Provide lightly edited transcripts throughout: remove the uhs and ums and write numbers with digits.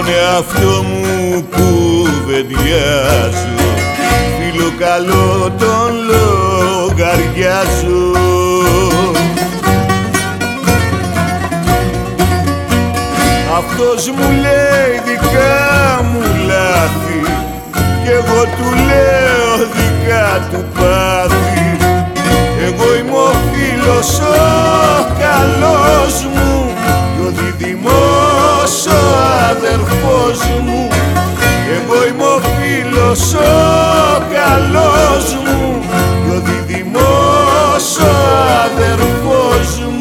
εαυτό μου κουβεντιάζω, φίλο καλό τον λογαριάζω. Αυτός μου λέει δικά μου λάθη κι εγώ του λέω δικά του πάθη. Εγώ είμαι ο φίλος ο καλός μου κι ο διδυμός ο αδερφός μου. Εγώ είμαι ο φίλος ο καλός μου κι ο διδυμός ο αδερφός μου.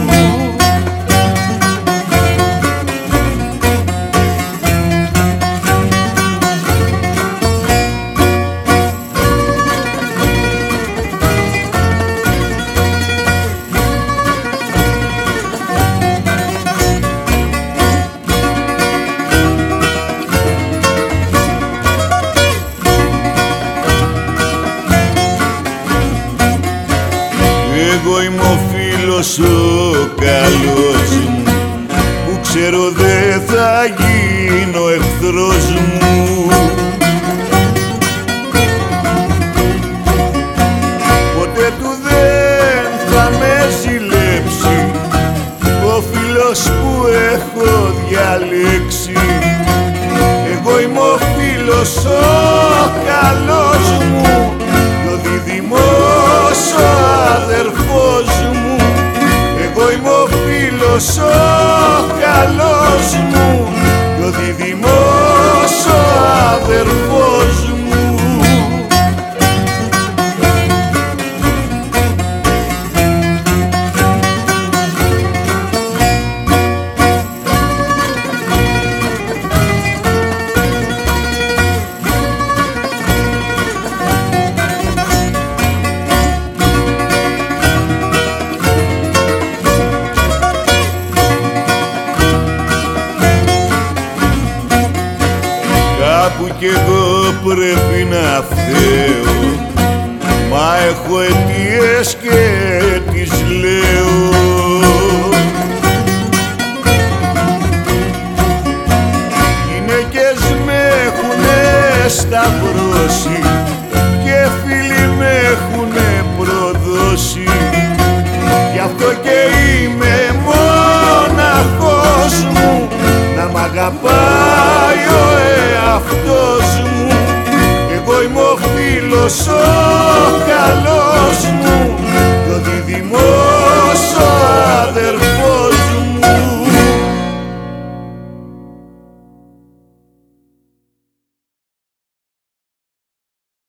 Εγώ είμαι ο φίλος ο καλός μου που ξέρω δε θα γίνω εχθρός μου. Ποτέ του δεν θα με ζηλέψει ο φίλος που έχω διαλέξει. Εγώ είμαι ο φίλος ο καλός μου κι ο διδυμός ο αδερφός μου. Εγώ είμαι ο φίλος ο καλός μου κι ο διδυμός ο αδερφός μου. Κάπου κι εγώ πρέπει να φταίω, μα έχω αιτίες και τις λέω. Γυναίκες με έχουνε σταυρώσει και φίλοι με έχουνε προδώσει. Γι' αυτό και είμαι μοναχός μου να μ' αγαπάει ο εαυτός μου. Εγώ είμαι ο φίλος ο καλός μου κι ο διδυμός ο αδερφός